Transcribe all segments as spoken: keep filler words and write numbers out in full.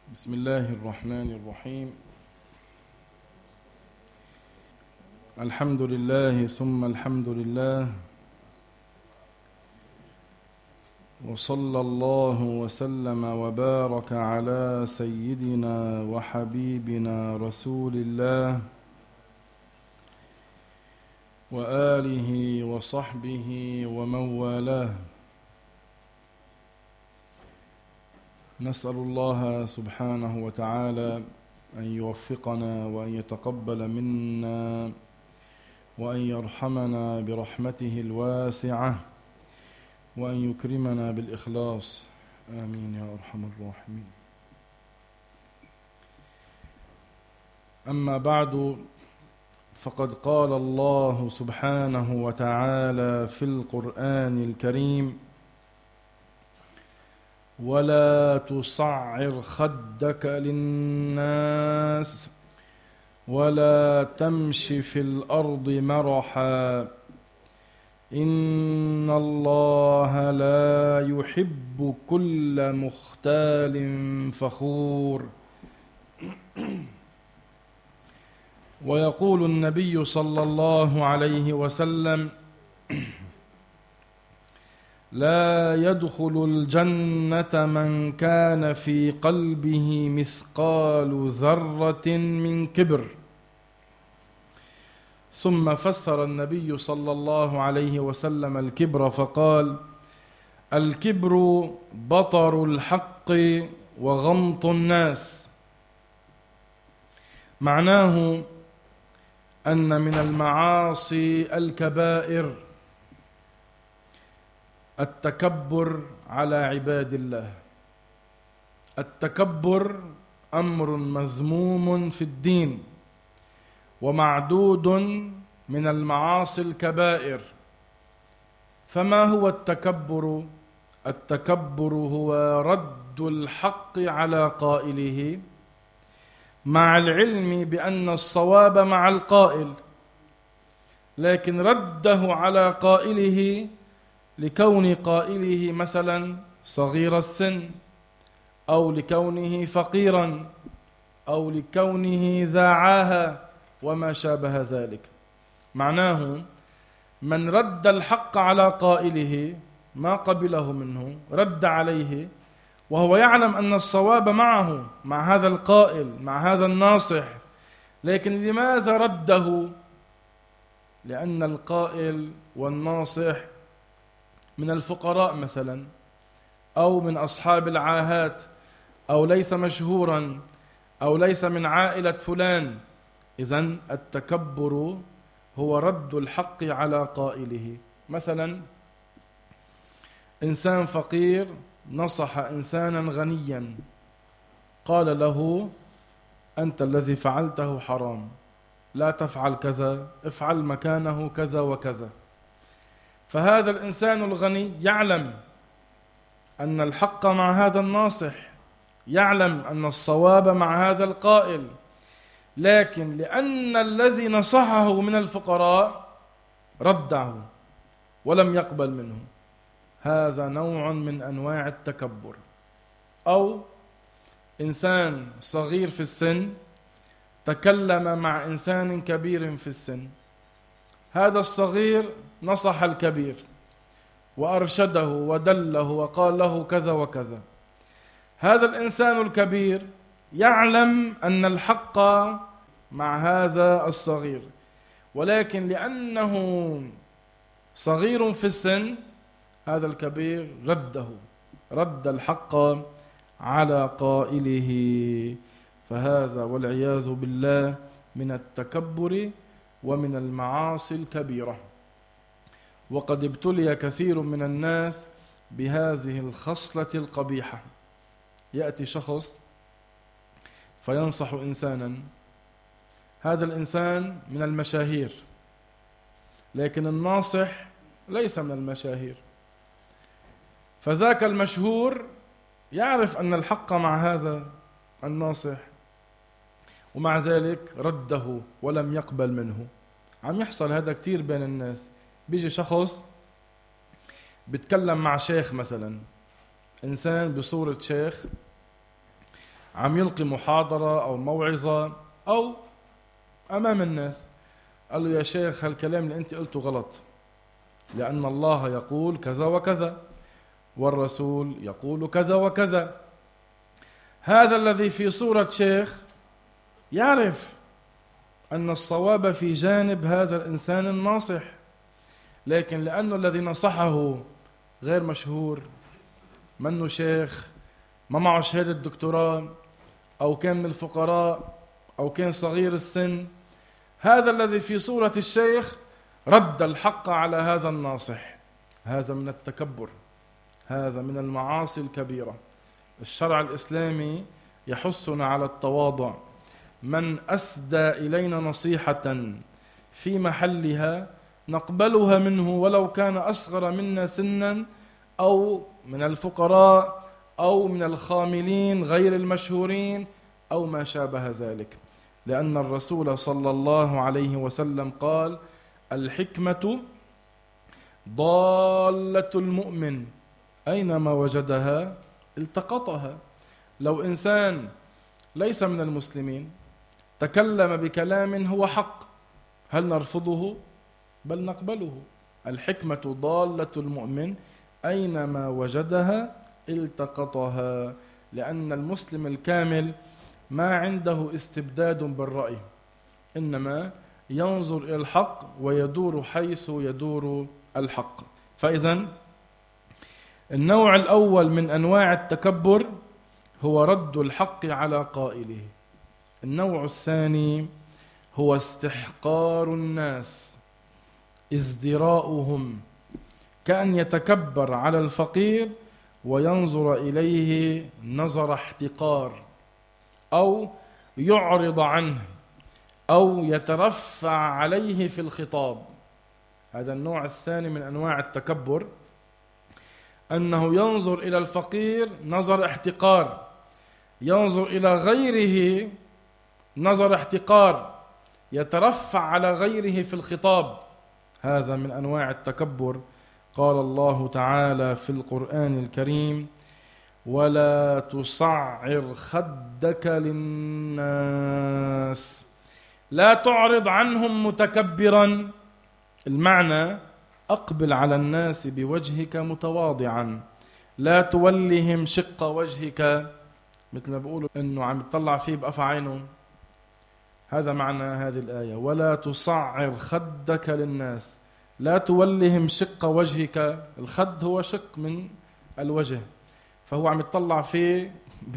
بسم الله الرحمن الرحيم. الحمد لله ثم الحمد لله، وصلى الله وسلم وبارك على سيدنا وحبيبنا رسول الله وآله وصحبه ومن والاه. نسأل الله سبحانه وتعالى أن يوفقنا وأن يتقبل منا وأن يرحمنا برحمته الواسعة وأن يكرمنا بالإخلاص، آمين يا أرحم الراحمين. أما بعد، فقد قال الله سبحانه وتعالى في القرآن الكريم: ولا تصعر خدك للناس ولا تمش في الأرض مرحا إن الله لا يحب كل مختال فخور. ويقول النبي صلى الله عليه وسلم: لا يدخل الجنة من كان في قلبه مثقال ذرة من كبر. ثم فسر النبي صلى الله عليه وسلم الكبر فقال: الكبر بطر الحق وغمط الناس. معناه أن من المعاصي الكبائر التكبر على عباد الله. التكبر أمر مذموم في الدين ومعدود من المعاصي الكبائر. فما هو التكبر؟ التكبر هو رد الحق على قائله مع العلم بأن الصواب مع القائل، لكن رده على قائله لكون قائله مثلا صغير السن، أو لكونه فقيرا، أو لكونه ذا عاهة وما شابه ذلك. معناه من رد الحق على قائله ما قبله منه، رد عليه وهو يعلم أن الصواب معه، مع هذا القائل، مع هذا الناصح، لكن لماذا رده؟ لأن القائل والناصح من الفقراء مثلا، أو من أصحاب العاهات، أو ليس مشهورا، أو ليس من عائلة فلان. إذن التكبر هو رد الحق على قائله. مثلا إنسان فقير نصح إنسانا غنيا، قال له: أنت الذي فعلته حرام، لا تفعل كذا، افعل مكانه كذا وكذا. فهذا الإنسان الغني يعلم أن الحق مع هذا الناصح، يعلم أن الصواب مع هذا القائل، لكن لأن الذي نصحه من الفقراء رده ولم يقبل منه. هذا نوع من أنواع التكبر. أو إنسان صغير في السن تكلم مع إنسان كبير في السن، هذا الصغير نصح الكبير وأرشده ودله وقال له كذا وكذا. هذا الإنسان الكبير يعلم أن الحق مع هذا الصغير، ولكن لأنه صغير في السن هذا الكبير رده، رد الحق على قائله. فهذا والعياذ بالله من التكبر ومن المعاصي الكبيرة. وقد ابتلي كثير من الناس بهذه الخصلة القبيحة. يأتي شخص فينصح إنسانا، هذا الإنسان من المشاهير، لكن الناصح ليس من المشاهير. فذاك المشهور يعرف أن الحق مع هذا الناصح، ومع ذلك رده ولم يقبل منه. عم يحصل هذا كتير بين الناس. بيجي شخص بيتكلم مع شيخ مثلا، إنسان بصورة شيخ عم يلقي محاضرة أو موعظة أو أمام الناس، قال له يا شيخ هالكلام اللي أنت قلته غلط، لأن الله يقول كذا وكذا والرسول يقول كذا وكذا. هذا الذي في صورة شيخ يعرف أن الصواب في جانب هذا الإنسان الناصح، لكن لأنه الذي نصحه غير مشهور، منه شيخ، ما معه شهادة دكتوراه، أو كان من الفقراء، أو كان صغير السن، هذا الذي في صورة الشيخ رد الحق على هذا الناصح. هذا من التكبر، هذا من المعاصي الكبيرة. الشرع الإسلامي يحثنا على التواضع. من أسدى إلينا نصيحة في محلها نقبلها منه، ولو كان أصغر منا سنا أو من الفقراء أو من الخاملين غير المشهورين أو ما شابه ذلك، لأن الرسول صلى الله عليه وسلم قال: الحكمة ضالة المؤمن أينما وجدها التقطها. لو إنسان ليس من المسلمين تكلم بكلام هو حق، هل نرفضه؟ بل نقبله. الحكمة ضالة المؤمن أينما وجدها التقطها، لأن المسلم الكامل ما عنده استبداد بالرأي، إنما ينظر إلى الحق ويدور حيث يدور الحق. فإذا النوع الأول من أنواع التكبر هو رد الحق على قائله. النوع الثاني هو استحقار الناس، ازدراؤهم، كأن يتكبر على الفقير وينظر إليه نظر احتقار، أو يعرض عنه، أو يترفع عليه في الخطاب. هذا النوع الثاني من أنواع التكبر، أنه ينظر إلى الفقير نظر احتقار، ينظر إلى غيره نظر احتقار، يترفع على غيره في الخطاب. هذا من أنواع التكبر. قال الله تعالى في القرآن الكريم: ولا تصعر خدك للناس. لا تعرض عنهم متكبرا، المعنى أقبل على الناس بوجهك متواضعا، لا تولهم شق وجهك، مثل ما بيقولوا إنه عم يطلع فيه بقفا عينه. هذا معنى هذه الآية: ولا تصعر خدك للناس، لا تولهم شق وجهك. الخد هو شق من الوجه، فهو عم يطلع فيه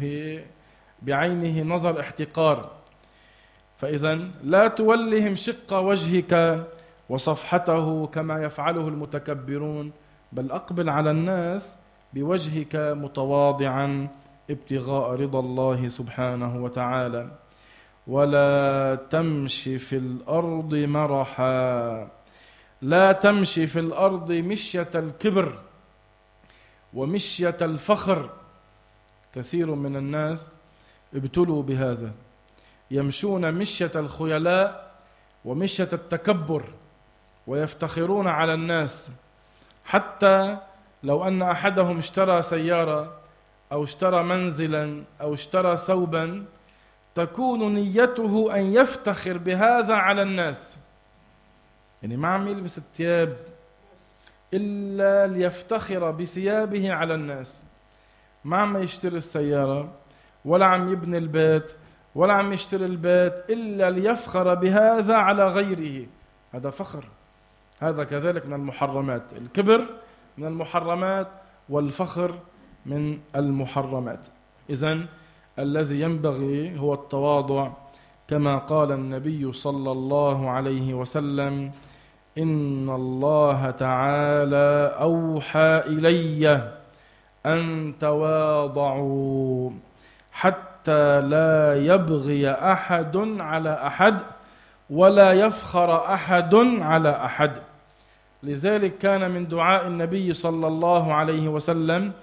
بعينه نظر احتقار. فإذا لا تولهم شق وجهك وصفحته كما يفعله المتكبرون، بل أقبل على الناس بوجهك متواضعا ابتغاء رضا الله سبحانه وتعالى. ولا تمشي في الأرض مرحا. لا تمشي في الأرض مشية الكبر ومشية الفخر. كثير من الناس ابتلوا بهذا، يمشون مشية الخيلاء ومشية التكبر، ويفتخرون على الناس، حتى لو أن أحدهم اشترى سيارة أو اشترى منزلا أو اشترى ثوبا، تكون نيته أن يفتخر بهذا على الناس. يعني ما عم يلبس الثياب إلا ليفتخر بثيابه على الناس، ما عم يشتري السيارة ولا عم يبني البيت ولا عم يشتري البيت إلا ليفخر بهذا على غيره. هذا فخر. هذا كذلك من المحرمات. الكبر من المحرمات والفخر من المحرمات. إذن الذي ينبغي هو التواضع، كما قال النبي صلى الله عليه وسلم: إن الله تعالى أوحى إلي أن تواضعوا حتى لا يبغي أحد على أحد ولا يفخر أحد على أحد. لذلك كان من دعاء النبي صلى الله عليه وسلم: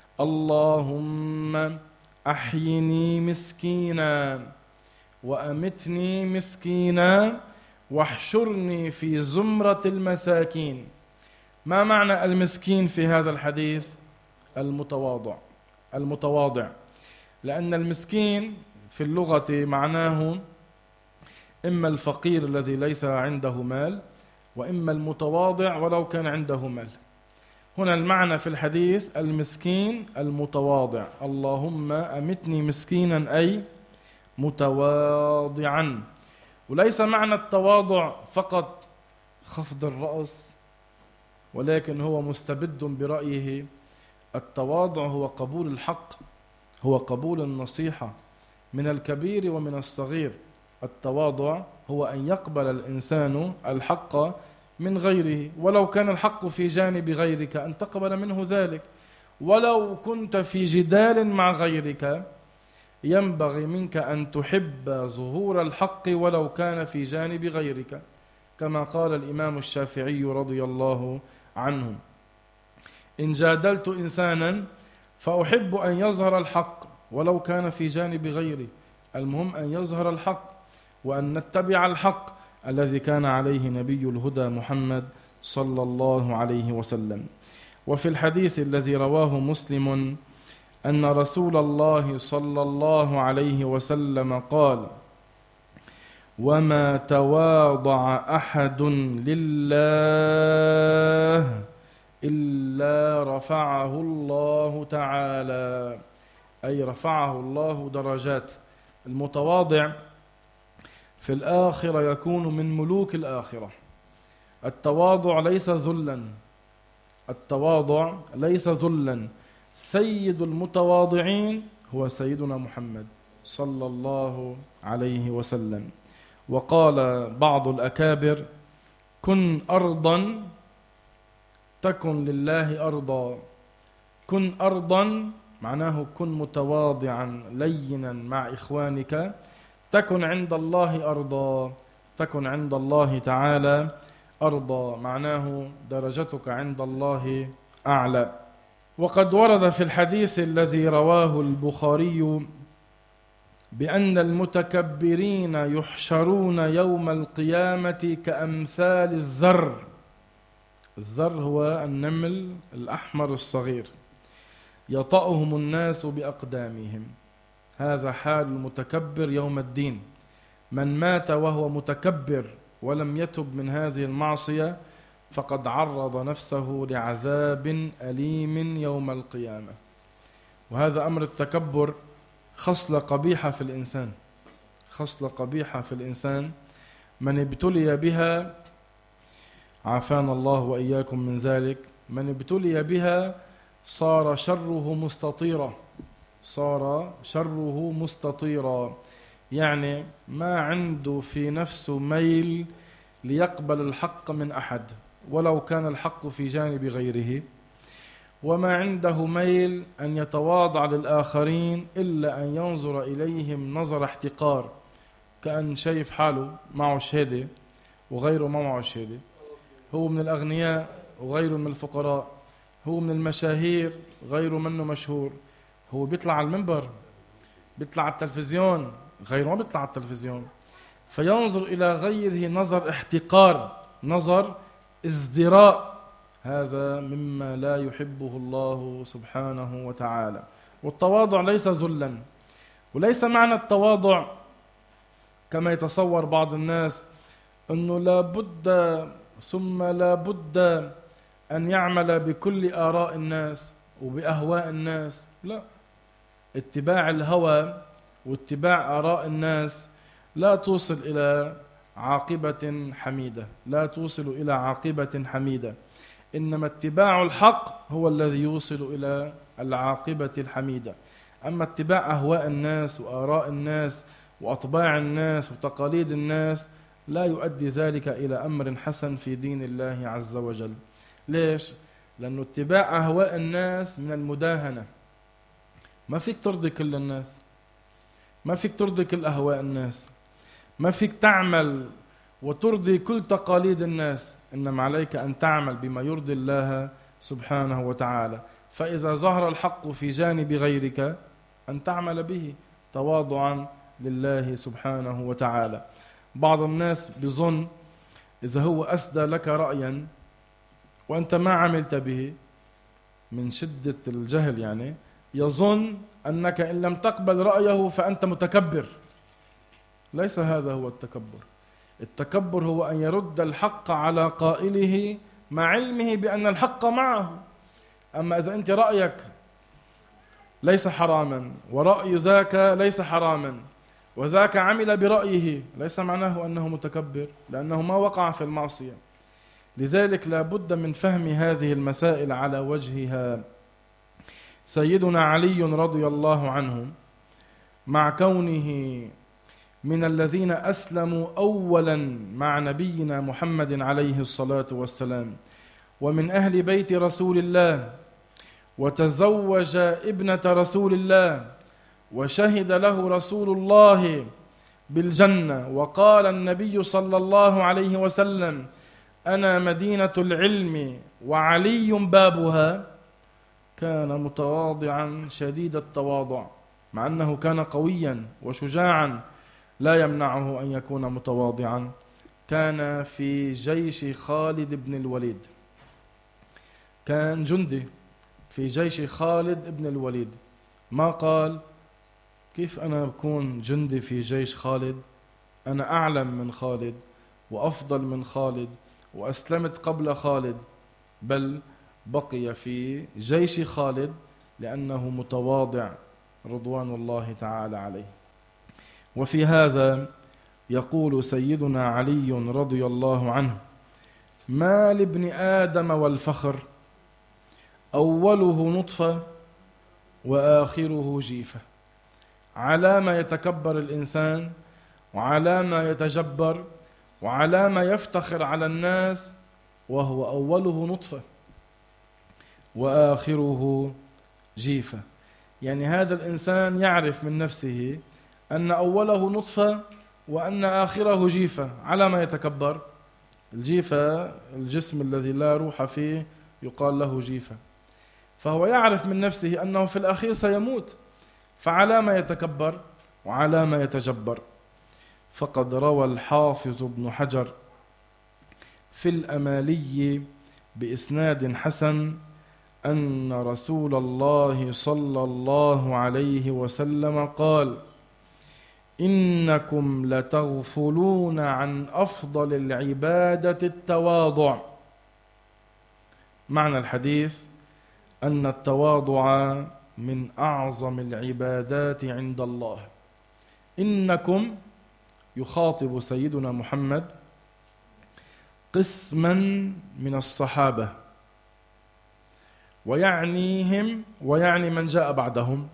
اللهم أحيني مسكينا وأمتني مسكينا واحشرني في زمرة المساكين. ما معنى المسكين في هذا الحديث؟ المتواضع. المتواضع لأن المسكين في اللغة معناه إما الفقير الذي ليس عنده مال، وإما المتواضع ولو كان عنده مال. هنا المعنى في الحديث المسكين المتواضع، اللهم أمتني مسكينا أي متواضعا. وليس معنى التواضع فقط خفض الرأس، ولكن هو مستبد برأيه. التواضع هو قبول الحق، هو قبول النصيحة من الكبير ومن الصغير. التواضع هو أن يقبل الإنسان الحق من غيره، ولو كان الحق في جانب غيرك أن تقبل منه ذلك. ولو كنت في جدال مع غيرك ينبغي منك أن تحب ظهور الحق ولو كان في جانب غيرك، كما قال الإمام الشافعي رضي الله عنه: إن جادلت إنسانا فأحب أن يظهر الحق ولو كان في جانب غيري. المهم أن يظهر الحق وأن نتبع الحق الذي كان عليه نبي الهدى محمد صلى الله عليه وسلم. وفي الحديث الذي رواه مسلم أن رسول الله صلى الله عليه وسلم قال: وما تواضع أحد لله إلا رفعه الله تعالى، أي رفعه الله درجات. المتواضع في الآخرة يكون من ملوك الآخرة. التواضع ليس ذلا، التواضع ليس ذلا. سيد المتواضعين هو سيدنا محمد صلى الله عليه وسلم. وقال بعض الأكابر: كن أرضا تكن لله أرضا. كن أرضا معناه كن متواضعا لينا مع إخوانك، تكن عند الله أرضا، تكن عند الله تعالى أرضا، معناه درجتك عند الله أعلى. وقد ورد في الحديث الذي رواه البخاري بأن المتكبرين يحشرون يوم القيامة كأمثال الذر. الذر هو النمل الأحمر الصغير، يطأهم الناس بأقدامهم. هذا حال المتكبر يوم الدين. من مات وهو متكبر ولم يتب من هذه المعصية فقد عرض نفسه لعذاب أليم يوم القيامة. وهذا أمر التكبر خصلة قبيحة في الإنسان، خصلة قبيحة في الإنسان. من ابتلي بها، عافانا الله وإياكم من ذلك، من ابتلي بها صار شره مستطيرا، صار شره مستطيرا، يعني ما عنده في نفسه ميل ليقبل الحق من أحد ولو كان الحق في جانب غيره، وما عنده ميل أن يتواضع للآخرين إلا أن ينظر إليهم نظر احتقار، كأن شايف حاله معه شهادة وغيره ما معه شهادة، هو من الأغنياء وغيره من الفقراء، هو من المشاهير غيره منه مشهور، هو بيطلع على المنبر بيطلع على التلفزيون غيره ما بيطلع على التلفزيون، فينظر إلى غيره نظر احتقار، نظر ازدراء. هذا مما لا يحبه الله سبحانه وتعالى. والتواضع ليس ذلا، وليس معنى التواضع كما يتصور بعض الناس أنه لا بد ثم لا بد أن يعمل بكل آراء الناس وبأهواء الناس. لا، اتباع الهوى واتباع آراء الناس لا توصل إلى عاقبة حميدة، لا توصل إلى عاقبة حميدة. إنما اتباع الحق هو الذي يوصل إلى العاقبة الحميدة. أما اتباع أهواء الناس وآراء الناس وأطباع الناس وتقاليد الناس لا يؤدي ذلك إلى أمر حسن في دين الله عز وجل. ليش؟ لأنه اتباع أهواء الناس من المداهنة. ما فيك ترضي كل الناس، ما فيك ترضي كل أهواء الناس، ما فيك تعمل وترضي كل تقاليد الناس، إنما عليك أن تعمل بما يرضي الله سبحانه وتعالى. فإذا ظهر الحق في جانب غيرك أن تعمل به تواضعا لله سبحانه وتعالى. بعض الناس بظن إذا هو أسدى لك رأيا وأنت ما عملت به من شدة الجهل، يعني يظن أنك إن لم تقبل رأيه فأنت متكبر. ليس هذا هو التكبر. التكبر هو أن يرد الحق على قائله مع علمه بأن الحق معه. أما إذا أنت رأيك ليس حراما ورأي ذاك ليس حراما وذاك عمل برأيه، ليس معناه أنه متكبر، لأنه ما وقع في المعصية. لذلك لا بد من فهم هذه المسائل على وجهها. سيدنا علي رضي الله عنه مع كونه من الذين أسلموا أولا مع نبينا محمد عليه الصلاة والسلام ومن أهل بيت رسول الله، وتزوج ابنة رسول الله وشهد له رسول الله بالجنة، وقال النبي صلى الله عليه وسلم: أنا مدينة العلم وعلي بابها. كان متواضعا شديد التواضع، مع أنه كان قويا وشجاعا لا يمنعه أن يكون متواضعا. كان في جيش خالد بن الوليد، كان جندي في جيش خالد بن الوليد. ما قال: كيف أنا أكون جندي في جيش خالد؟ أنا أعلم من خالد وأفضل من خالد وأسلمت قبل خالد. بل بقي في جيش خالد لأنه متواضع رضوان الله تعالى عليه. وفي هذا يقول سيدنا علي رضي الله عنه: ما لابن آدم والفخر أوله نطفة وآخره جيفة. على ما يتكبر الإنسان وعلى ما يتجبر وعلى ما يفتخر على الناس وهو أوله نطفة وآخره جيفة. يعني هذا الإنسان يعرف من نفسه أن أوله نطفة وأن آخره جيفة. على ما يتكبر؟ الجيفة الجسم الذي لا روح فيه يقال له جيفة. فهو يعرف من نفسه أنه في الأخير سيموت، فعلى ما يتكبر وعلى ما يتجبر. فقد روى الحافظ ابن حجر في الأمالي بإسناد حسن أن رسول الله صلى الله عليه وسلم قال: إنكم لتغفلون عن أفضل العبادة التواضع. معنى الحديث أن التواضع من أعظم العبادات عند الله. إنكم يخاطب سيدنا محمد قسما من الصحابة ويعنيهم ويعني من جاء بعدهم.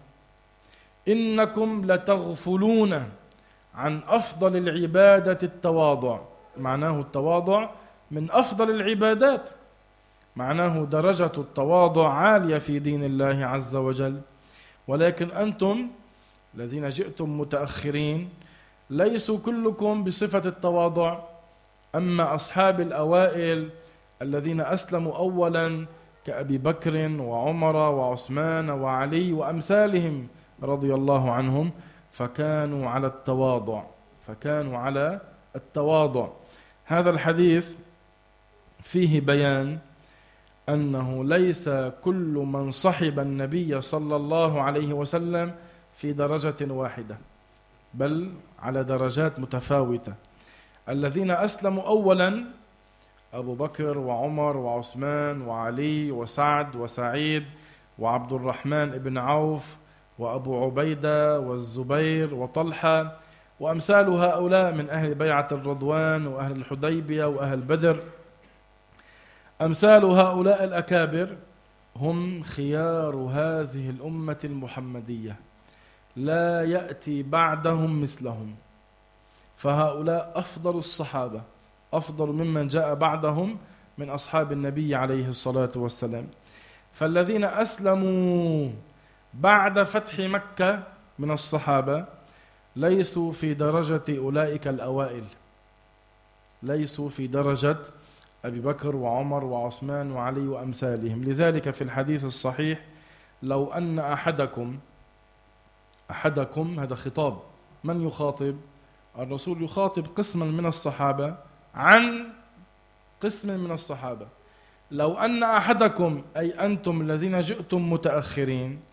إنكم لتغفلون عن أفضل العبادة التواضع. معناه التواضع من أفضل العبادات، معناه درجة التواضع عالية في دين الله عز وجل. ولكن أنتم الذين جئتم متأخرين ليسوا كلكم بصفة التواضع. أما أصحاب الأوائل الذين أسلموا أولا كأبي بكر وعمر وعثمان وعلي وأمثالهم رضي الله عنهم فكانوا على التواضع فكانوا على التواضع. هذا الحديث فيه بيان أنه ليس كل من صحب النبي صلى الله عليه وسلم في درجة واحدة، بل على درجات متفاوتة. الذين أسلموا أولا أبو بكر وعمر وعثمان وعلي وسعد وسعيد وعبد الرحمن بن عوف وأبو عبيدة والزبير وطلحة وأمثال هؤلاء من أهل بيعة الرضوان وأهل الحديبية وأهل بدر. أمثال هؤلاء الأكابر هم خيار هذه الأمة المحمدية، لا يأتي بعدهم مثلهم. فهؤلاء أفضل الصحابة، أفضل ممن جاء بعدهم من أصحاب النبي عليه الصلاة والسلام. فالذين أسلموا بعد فتح مكة من الصحابة ليسوا في درجة أولئك الأوائل، ليسوا في درجة أبي بكر وعمر وعثمان وعلي وأمثالهم. لذلك في الحديث الصحيح: لو أن أحدكم أحدكم هذا خطاب، من يخاطب؟ الرسول يخاطب قسما من الصحابة عن قسم من الصحابة. لو أن أحدكم أي أنتم الذين جئتم متأخرين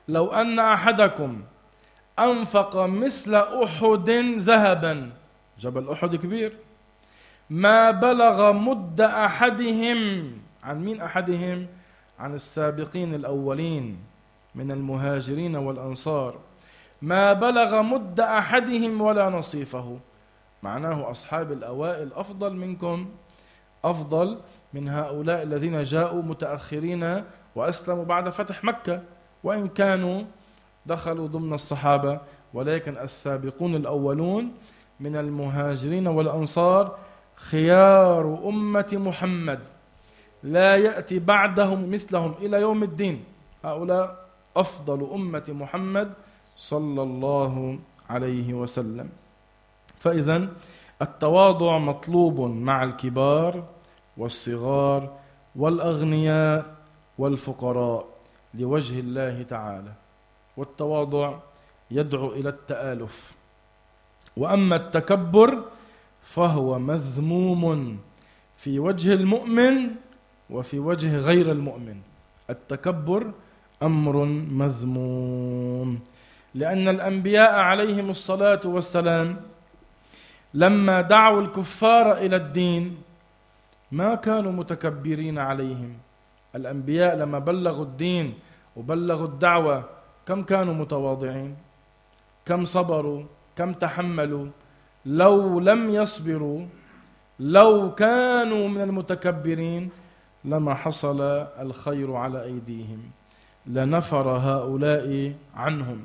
لو أن أحدكم أنفق مثل أحد ذهبا، جبل أحد كبير، ما بلغ مد أحدهم. عن مين أحدهم؟ عن السابقين الأولين من المهاجرين والأنصار. ما بلغ مد أحدهم ولا نصيفه، معناه أصحاب الأوائل أفضل منكم، أفضل من هؤلاء الذين جاءوا متأخرين وأسلموا بعد فتح مكة، وإن كانوا دخلوا ضمن الصحابة، ولكن السابقون الأولون من المهاجرين والأنصار خيار أمة محمد، لا يأتي بعدهم مثلهم إلى يوم الدين. هؤلاء أفضل أمة محمد صلى الله عليه وسلم. فإذن التواضع مطلوب مع الكبار والصغار والأغنياء والفقراء لوجه الله تعالى، والتواضع يدعو إلى التآلف. وأما التكبر فهو مذموم في وجه المؤمن وفي وجه غير المؤمن. التكبر أمر مذموم، لأن الأنبياء عليهم الصلاة والسلام لما دعوا الكفار إلى الدين ما كانوا متكبرين عليهم. الأنبياء لما بلغوا الدين وبلغوا الدعوة كم كانوا متواضعين، كم صبروا، كم تحملوا. لو لم يصبروا، لو كانوا من المتكبرين لما حصل الخير على أيديهم، لنفر هؤلاء عنهم.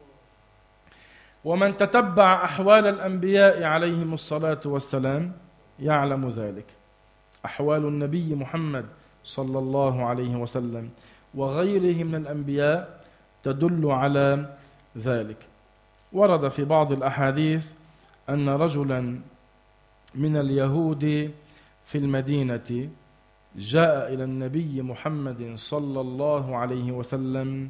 ومن تتبع أحوال الأنبياء عليهم الصلاة والسلام يعلم ذلك. أحوال النبي محمد صلى الله عليه وسلم وغيره من الأنبياء تدل على ذلك. ورد في بعض الأحاديث أن رجلا من اليهود في المدينة جاء إلى النبي محمد صلى الله عليه وسلم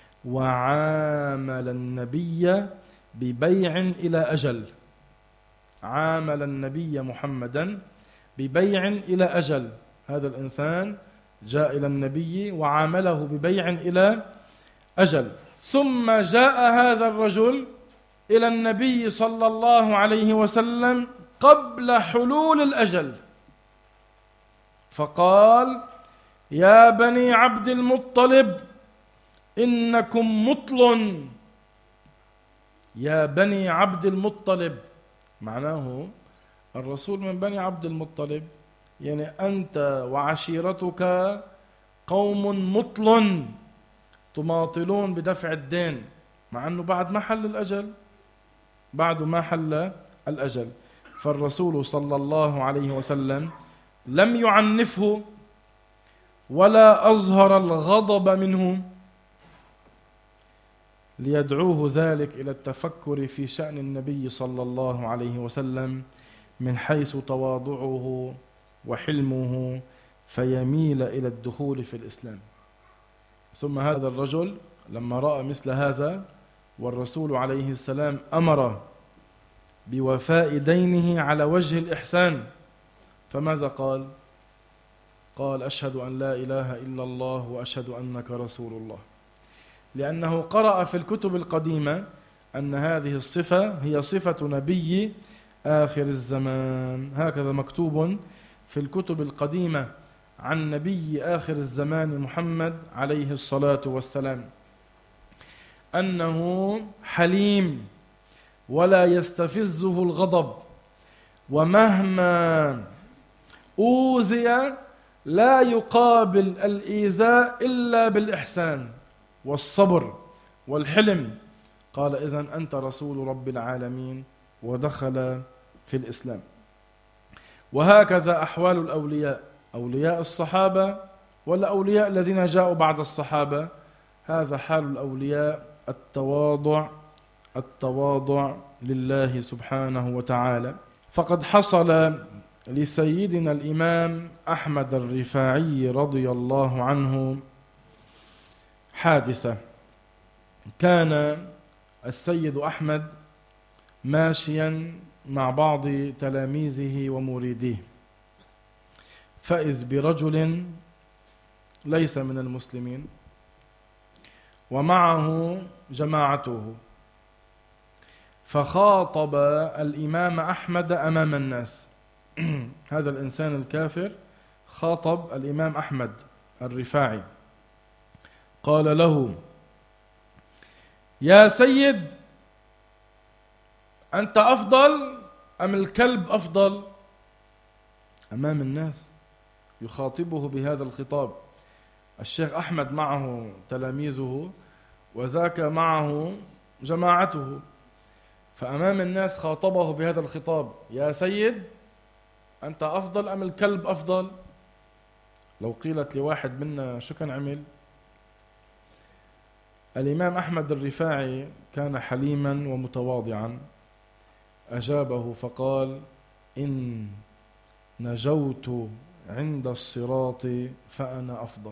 وعامل النبي ببيع إلى أجل. عامل النبي محمدا ببيع إلى أجل. هذا الإنسان جاء إلى النبي وعامله ببيع إلى أجل. ثم جاء هذا الرجل إلى النبي صلى الله عليه وسلم قبل حلول الأجل، فقال: يا بني عبد المطلب إنكم مطل. يا بني عبد المطلب، معناه الرسول من بني عبد المطلب، يعني أنت وعشيرتك قوم مطل تماطلون بدفع الدين، مع أنه بعد ما حل الأجل، بعد ما حل الأجل. فالرسول صلى الله عليه وسلم لم يعنفه ولا أظهر الغضب منه، ليدعوه ذلك إلى التفكر في شأن النبي صلى الله عليه وسلم من حيث تواضعه وحلمه، فيميل إلى الدخول في الإسلام. ثم هذا الرجل لما رأى مثل هذا والرسول عليه السلام أمر بوفاء دينه على وجه الإحسان، فماذا قال؟ قال: أشهد أن لا إله إلا الله وأشهد أنك رسول الله. لأنه قرأ في الكتب القديمة أن هذه الصفة هي صفة نبي آخر الزمان. هكذا مكتوب في الكتب القديمة عن نبي آخر الزمان محمد عليه الصلاة والسلام، أنه حليم ولا يستفزه الغضب، ومهما أوذي لا يقابل الإيذاء إلا بالإحسان والصبر والحلم. قال: إذن أنت رسول رب العالمين، ودخل في الإسلام. وهكذا أحوال الأولياء، أولياء الصحابة والأولياء الذين جاءوا بعد الصحابة. هذا حال الأولياء، التواضع، التواضع لله سبحانه وتعالى. فقد حصل لسيدنا الإمام أحمد الرفاعي رضي الله عنه حادثة. كان السيد أحمد ماشيا مع بعض تلاميذه ومريديه، فإذ برجل ليس من المسلمين ومعه جماعته، فخاطب الإمام أحمد أمام الناس. هذا الإنسان الكافر خاطب الإمام أحمد الرفاعي، قال له: يا سيد، أنت أفضل أم الكلب أفضل؟ أمام الناس يخاطبه بهذا الخطاب. الشيخ أحمد معه تلاميذه وذاك معه جماعته، فأمام الناس خاطبه بهذا الخطاب: يا سيد، أنت أفضل أم الكلب أفضل؟ لو قيلت لواحد منا شو كان عمل؟ الإمام أحمد الرفاعي كان حليما ومتواضعا، أجابه فقال: إن نجوت عند الصراط فأنا أفضل.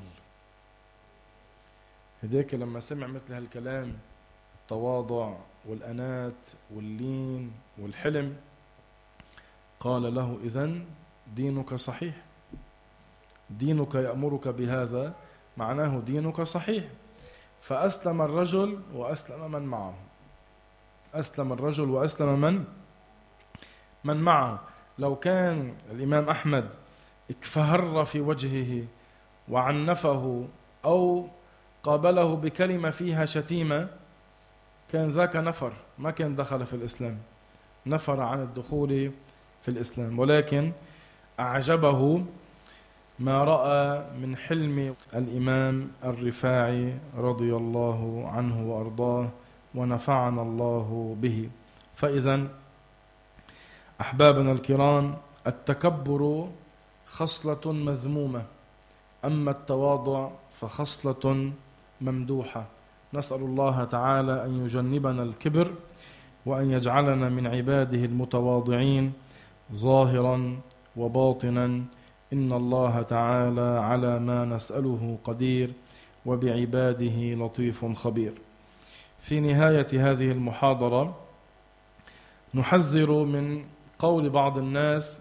هديك لما سمع مثل هالكلام، التواضع والأنات واللين والحلم، قال له: إذن دينك صحيح، دينك يأمرك بهذا، معناه دينك صحيح. فأسلم الرجل وأسلم من معه، أسلم الرجل وأسلم من من معه. لو كان الإمام أحمد اكفهر في وجهه وعنفه أو قابله بكلمة فيها شتيمة، كان ذاك نفر، ما كان دخل في الإسلام، نفر عن الدخول في الإسلام. ولكن أعجبه ما رأى من حلم الإمام الرفاعي رضي الله عنه وأرضاه، ونفعنا الله به. فإذا أحبابنا الكرام، التكبر خصلة مذمومة، أما التواضع فخصلة ممدوحة. نسأل الله تعالى أن يجنبنا الكبر، وأن يجعلنا من عباده المتواضعين ظاهرا وباطنا. إن الله تعالى على ما نسأله قدير، وبعباده لطيف خبير. في نهاية هذه المحاضرة نحذر من قول بعض الناس: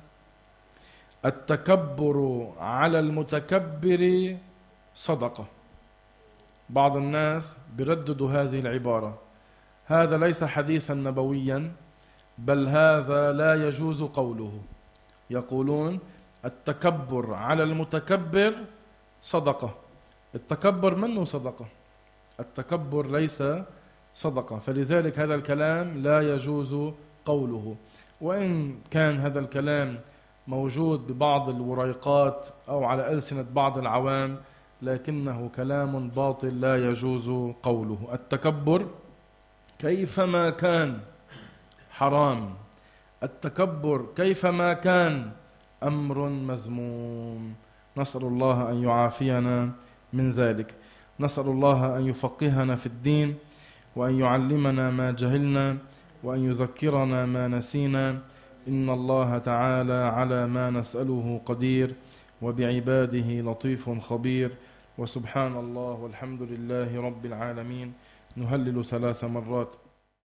التكبر على المتكبر صدقة. بعض الناس برددوا هذه العبارة. هذا ليس حديثا نبويا، بل هذا لا يجوز قوله. يقولون: التكبر على المتكبر صدقة. التكبر منه صدقة، التكبر ليس صدقة، فلذلك هذا الكلام لا يجوز قوله. وإن كان هذا الكلام موجود ببعض الوريقات أو على ألسنة بعض العوام، لكنه كلام باطل لا يجوز قوله. التكبر كيفما كان حرام، التكبر كيفما كان أمر مذموم. نسأل الله أن يعافينا من ذلك. نسأل الله أن يفقهنا في الدين، وأن يعلمنا ما جهلنا، وأن يذكرنا ما نسينا. إن الله تعالى على ما نسأله قدير، وبعباده لطيف خبير. وسبحان الله والحمد لله رب العالمين. نهلل ثلاث مرات.